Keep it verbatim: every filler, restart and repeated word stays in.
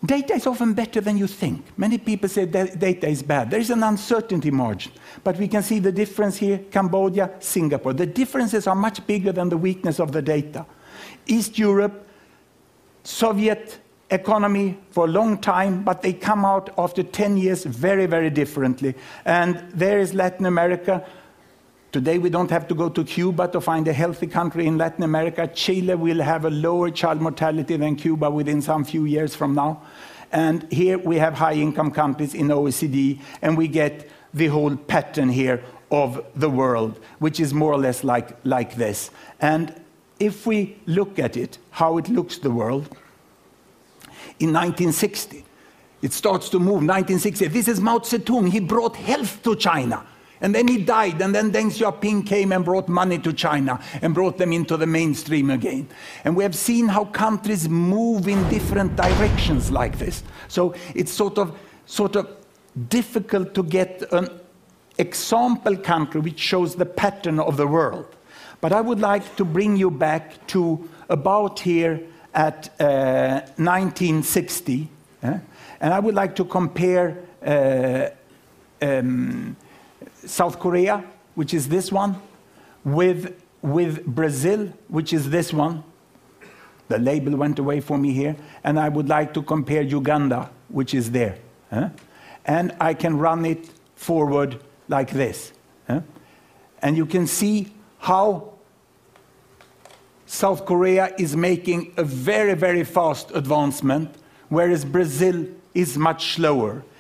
Data is often better than you think. Many people say that data is bad. There is an uncertainty margin. But we can see the difference here, Cambodia, Singapore. The differences are much bigger than the weakness of the data. East Europe, Soviet economy for a long time, but they come out after ten years very, very differently. And there is Latin America. Today we don't have to go to Cuba to find a healthy country in Latin America. Chile will have a lower child mortality than Cuba within some few years from now. And here we have high-income countries in O E C D, and we get the whole pattern here of the world, which is more or less like, like this. And if we look at it, how it looks the world, in nineteen sixty, it starts to move, nineteen sixty. This is Mao Zedong. He brought health to China. And then he died, and then Deng Xiaoping came and brought money to China and brought them into the mainstream again. And we have seen how countries move in different directions like this. So it's sort of, sort of difficult to get an example country which shows the pattern of the world. But I would like to bring you back to about here at uh, nineteen sixty. Eh? And I would like to compare uh, um, South Korea, which is this one, with, with Brazil, which is this one. The label went away for me here. And I would like to compare Uganda, which is there. Huh? And I can run it forward like this. Huh? And you can see how South Korea is making a very, very fast advancement, whereas Brazil is much slower.